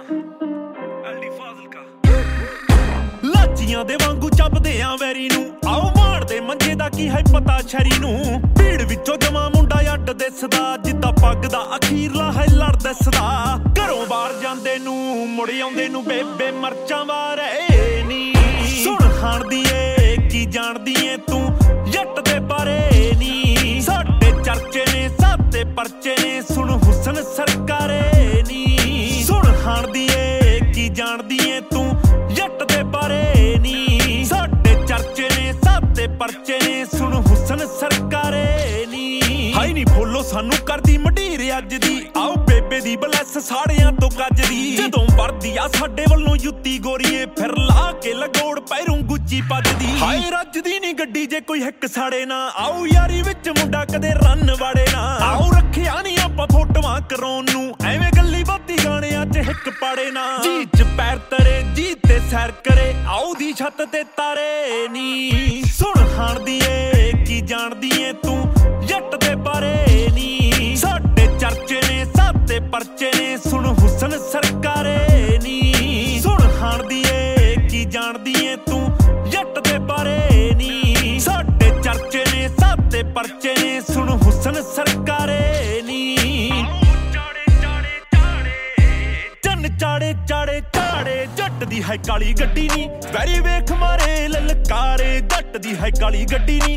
ਲਾਚੀਆਂ ਦੇ ਵਾਂਗੂ ਚੱਬਦੇ ਆ ਵੈਰੀ ਨੂੰ ਆਓ ਮਾਰਦੇ ਮੰਜੇ ਦਾ ਕੀ ਹੈ ਪਤਾ ਛਰੀ ਨੂੰ ਭੀੜ ਵਿੱਚੋਂ ਜਮਾ ਮੁੰਡਾ ਅੱਡ ਦਿਸਦਾ ਜਿੱਦਾਂ ਪੱਗ ਦਾ ਅਖੀਰਲਾ ਹੈ ਲੜ ਦਿਸਦਾ ਘਰੋਂ ਬਾਹਰ ਜਾਂਦੇ ਨੂੰ ਮੁੜ ਆਉਂਦੇ ਨੂੰ ਬੇਬੇ ਮਰਚਾਂ ਵਾਰੇ ਨੀ ਸੁਣ ਖਾਣਦੀ ਏ ਕੀ ਜਾਣਦੀ ਏ ਤੂੰ ਜੱਟ ਦੇ ਬਾਰੇ ਨੀ ਸਾਡੇ ਚਰਚੇ ਨੇ ਸਾਤੇ ਪਰਚੇ ਨੇ ਸੁਣ ਹੁਸਨ ਸਰਕਾਰੇ ਨੀ ਸੁਣ ਖਾਣਦੀ ਏ ਕੀ ਜਾਣਦੀ ਏ ਤੂੰ ਜੱਟ ਦੇ ਬਾਰੇ ਨੀ ਸਾਡੇ ਚਰਚੇ ਨੇ ਸਾਤੇ ਪਰਚੇ ਨੇ ਸੁਣ ਹੁਸਨ ਸਰਕਾਰੇ ਨੀ ਹਾਈ ਨੀ ਫੋਲੋ ਸਾਨੂੰ ਕਰਦੀ ਮਢੀਰ ਅੱਜ ਦੀ ਆਓ ਬੇਬੇ ਦੀ ਬਲੈਸ ਸਾੜਿਆਂ ਤੋਂ ਗੱਜਦੀ ਜਦੋਂ ਵਰਦੀ ਆ ਸਾਡੇ ਵੱਲੋਂ ਜੁੱਤੀ ਗੋਰੀਏ ਫਿਰ ਲਾ ਕੇ ਲਗੋੜ ਪੈਰੋਂ ਗੁੱਚੀ ਭੱਜਦੀ ਹਾਏ ਰੱਜਦੀ ਨੀ ਗੱਡੀ ਜੇ ਕੋਈ ਹਿੱਕ ਸਾੜੇ ਨਾ ਆਓ ਯਾਰੀ ਵਿੱਚ ਮੁੰਡਾ ਕਦੇ ਰੰਨ ਵਾੜੇ ਨਾ ਆਓ ਰੱਖਿਆ ਨੀ ਆਪਾਂ ਫੋਟੋਆਂ ਕਰਾਉਣ ਨੂੰ ਐਵੇਂ ਗੱਲੀ ਬਾਤੀ ਗਾਣਿਆਂ 'ਚ ਹਿੱਕ ਪਾੜੇ ਨਾ ਜੀ 'ਚ ਪੈਰ ਤਰੇ ਜੀ ਤੇ ਸੈਰ ਕਰੇ ਆਓ ਦੀ ਛੱਤ ਤੇ ਤਾਰੇ ਨੀ ਸੁਣ ਖਾਣਦੀ ਏ ਕੀ ਜਾਣਦੀ ਏ ਤੂੰ ਜੱਟ ਦੇ ਬਾਰੇ ਨੀ ਸਾਡੇ ਚਰਚੇ ਨੇ ਸਾਤੇ ਪਰਚੇ ਨੇ ਸੁਣ ਹੁਸਨ ਸਰਕਾਰੇ ਨੀ ਸੁਣ ਖਾਣਦੀ ਏ ਕੀ ਜਾਣਦੀ ਏ ਤੂੰ ਜੱਟ ਦੇ ਬਾਰੇ ਨੀ ਸਾਡੇ ਚਰਚੇ ਨੇ ਸਾਤੇ ਪਰਚੇ ਨੇ ਸੁਣ ਹੁਸਨ ਸਰਕਾਰੇ ਨੀ ਚਾੜੇ ਚਾੜੇ ਚਾੜੇ ਜੱਟ ਦੀ ਹੈ ਕਾਲੀ ਗੱਡੀ ਨੀ ਵੈਰੀ ਵੇਖ ਮਾਰੇ ਲਲਕਾਰੇ ਜੱਟ ਦੀ ਹੈ ਕਾਲੀ ਗੱਡੀ ਨੀ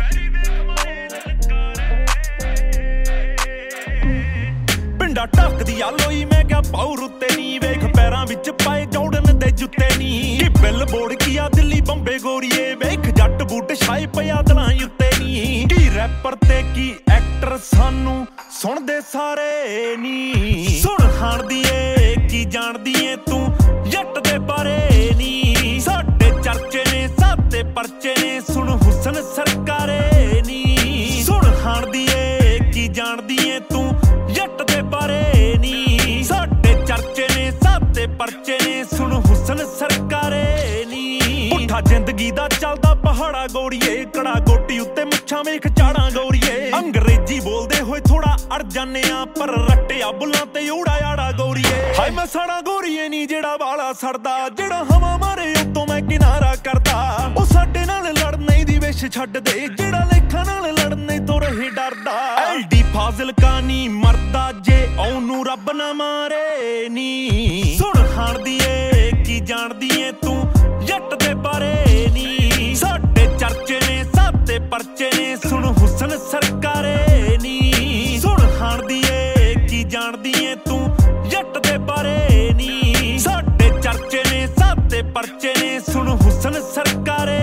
ਪਿੰਡਾ ਟੱਕਦੀ ਆ ਲੋਈ ਮੈਂ ਕਿਹਾ ਪਾਉ ਰੁੱਤੇ ਨੀ ਵੇਖ ਪੈਰਾਂ ਵਿੱਚ ਪਾਏ ਜੌੜਨ ਦੇ ਜੁੱਤੇ ਨੀ ਕਿ ਬਿੱਲ ਬੋਰਡ ਕੀ ਆ ਦਿੱਲੀ ਬੰਬੇ ਗੋਰੀਏ ਵੇਖ ਜੱਟ ਬੂਟ ਛਾਏ ਪਿਆ ਦਲਾਂ ਉੱਤੇ ਨੀ ਕੀ ਰੈਪਰ ਤੇ ਕੀ ਐਕਟਰ ਸਾਨੂੰ ਸੁਣਦੇ ਸਾਰੇ ਨੀ ਸੁਣ ਖਾਣਦੀ ਏ ਕੀ ਜਾਣਦੀ ਏ ਤੂੰ ਜੱਟ ਦੇ ਬਾਰੇ ਨੀ ਸਾਡੇ ਚਰਚੇ ਨੇ ਸਾਤੇ ਪਰਚੇ ਨੇ ਸੁਣ ਹੁਸਨ ਸਰਕਾਰੇ ਨੀ ਸੁਣ ਖਾਣਦੀ ਏ ਕੀ ਜਾਣਦੀ ਏ ਤੂੰ ਜੱਟ ਦੇ ਬਾਰੇ ਨੀ ਸਾਡੇ ਚਰਚੇ ਨੇ ਸਾਤੇ ਪਰਚੇ ਨੇ ਸੁਣ ਹੁਸਨ ਸਰਕਾਰੇ ਨੀ ਪੁੱਠਾ ਜ਼ਿੰਦਗੀ ਦਾ ਚੱਲਦਾ ਪਹਾੜਾ ਗੋਰੀਏ ਕੜਾ ਗੋਟੀ ਉੱਤੇ ਮੁੱਛਾਂ ਵੇਖ ਚਾੜਾਂ ਗੋਰੀਏ ਅੰਗਰੇਜ਼ੀ ਬੋਲਦੇ ਹੋਏ ਥੋੜਾ ਅੜ ਜਾਂਦੇ ਆ ਪਰ ਰੱਟਿਆ ਬੁੱਲਾਂ ਤੇ ਊੜਾ ਆੜਾ ਗੋਰੀਏ ਹਾਏ ਮੈਂ ਸਾੜਾ ਗੋਰੀਏ ਨੀ ਜਿਹੜਾ ਵਾਲਾ ਸੜਦਾ ਜਿਹੜਾ ਹਵਾ ਮਾਰੇ ਉਤੋਂ ਮੈਂ ਕਿਨਾਰਾ ਕਰਦਾ ਉਹ ਸਾਡੇ ਨਾਲ ਲੜਨੇ ਦੀ ਵਿਸ਼ ਛੱਡ ਦੇ ਜਿਹੜਾ ਲੇਖਾਂ ਨਾਲ ਲੜਨੇ ਤੋਂ ਰਹੇ ਡਰਦਾ ਐਲਡੀ ਫਾਜ਼ਿਲਕਾ ਨੀ ਮਰਦਾ ਜੇ ਉਹਨੂੰ ਰੱਬ ਨਾ ਮਾਰੇ ਨੀ ਸੁਣ ਖਾਣਦੀ ਏ ਕੀ ਜਾਣਦੀ ਏ ਤੂੰ ਜੱਟ ਦੇ ਬਾਰੇ ਨੀ ਸਾਡੇ ਚਰਚੇ ਨੇ ਸਾਤੇ ਪਰਚੇ ਨੇ ਸੁਣ ਹੁਸਨ ਸਰਕਾਰੇ ਨੀ ਸੁਣ ਖਾਣਦੀ ਏ ਕੀ ਜਾਣਦੀ ਏ ਤੂੰ ਜੱਟ ਦੇ ਬਾਰੇ ਨੀ ਸਾਡੇ ਚਰਚੇ ਨੇ ਸਾਤੇ ਪਰਚੇ ਨੇ ਸੁਣ ਹੁਸਨ ਸਰਕਾਰੇ